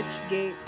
H Gates.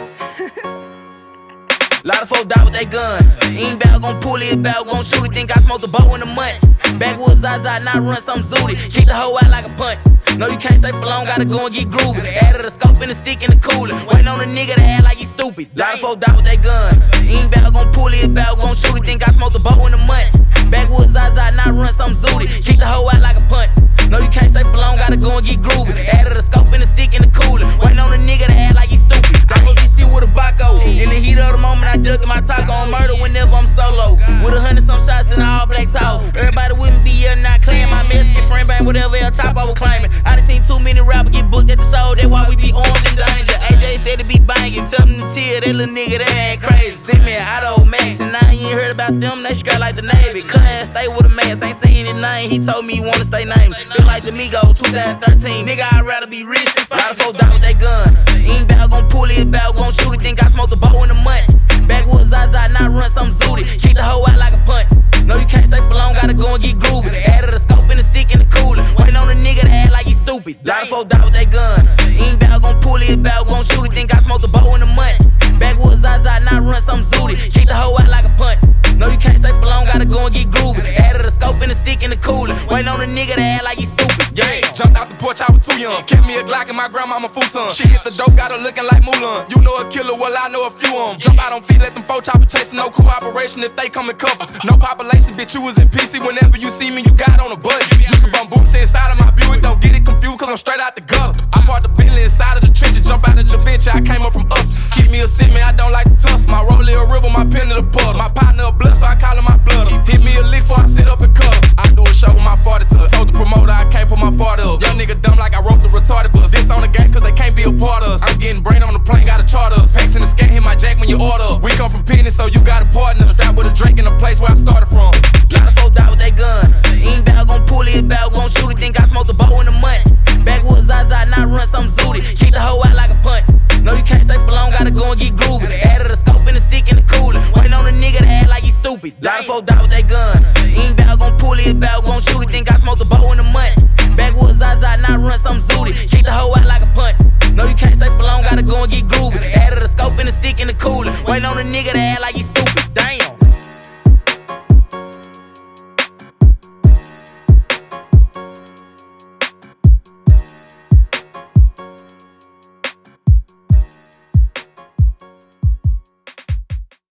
Lot of folk die with they gun. Ain't bout gon' pull it, bout gon' shoot it. Think I smoked a bow in a month. Backwoods Zaza, not run some zooty. Kick the hoe out like a punt. No, you can't stay for long, gotta go and get groovy. Added a scope and a stick in the cooler. Waiting on a nigga to act like he stupid. Lot of folk die with they gun. Ain't bout gon' pull it, bout gon' shoot it. Think I smoked a bow in a month. Backwoods Zaza, not run some zooty. Kick the hoe out like a punt. No, you can't stay for long, gotta go and get groovy. Added a scope and a stick in the cooler. Waiting on a nigga to act like he stupid. I hope this shit with a Baco. In the heat of the moment, I dug in my taco on murder whenever I'm solo. With 100-some shots in all black talk. Everybody with me be yelling, not claim my Mexican friend bang whatever El Chapo was claiming. I done seen too many rappers get booked at the show. That's why we be armed in danger. AJ steady be banging, tell them to chill. That little nigga that ain't crazy. Send me an Auto Max, and I ain't heard about them. They scrap like the Navy. Class stay with a mask, ain't saying his name. He told me he wanna stay named. Feel like the Migo 2013. Nigga, I'd rather be rich than fine. Lot of folks die with they gun. Ain't bout gon' pull it, bout gon' shoot it. Think I smoked a bow in a month. Backwoods Zaza, not run some zooty. Kick the hoe out like a punt. No, you can't stay for long, gotta go and get groovy. Added a scope and a stick in the cooler. Waiting on a nigga to act like he stupid. Lot of folk die with they gun. Ain't bout gon' pull it, bout gon' shoot it. Think I smoked a bow in a month. Backwoods Zaza, not run some zooty. Kick the hoe out like a punt. No, you can't stay for long, gotta go and get groovy. Added a scope and a stick in the cooler. Waiting on a nigga to act like he stupid. Yeah, jumped out the porch, I was too young. Kept me a Glock and my grandmama futon. She hit the dope, got her looking like Mulan. You know a killer, well I know a few of 'em. Jump out on feet, let them folk chopper chasing. No cooperation if they come in cuffers. No population, bitch, you was in PC. Whenever you see me, you got on a buddy. Used to bump boots inside of my Buick, don't get it confused, cause I'm straight out the gutter. I parked the Bentley inside of the trenches, jump out of the Javinci, I came up from us. Keep me a sit, man, I don't like to tuss. My rollie a river, my pen to the puddle. My partner a blood, so I call him my blood. Hit me a lick before I sit up and cuddle. I do a show with my 40 tuck. Told the promoter I can't put my 40 up. Young nigga dumb like I wrote the retarded bus. This on the game cause they can't be a part of us. I'm getting brain on the plane, gotta chart us. Packs in the scat, hit my jack when you order. We come from Penny, so you got a partner. Sat with a Drake in the place where I started from. Lot of folk die with they gun. Ain't bout gon' pull it, bout gon' shoot it. Think I smoked a bow in a month. Backwoods Zaza, not run some zooty. Kick the hoe out like a punt. No, you can't stay for long, gotta go and get groovy. Added a scope and a stick in the cooler. Waiting on a nigga to act like he stupid. Lot of folk die with they gun. Ain't bout gon' pull it, bout gon' shoot it. Think I smoked a bow in a month. Backwoods Zaza, not run some zooty. Kick the hoe out like a punt. No, you can't stay for long, gotta go and get groovy. Added a scope and a stick in the cooler. Waiting on a nigga to act like he stupid.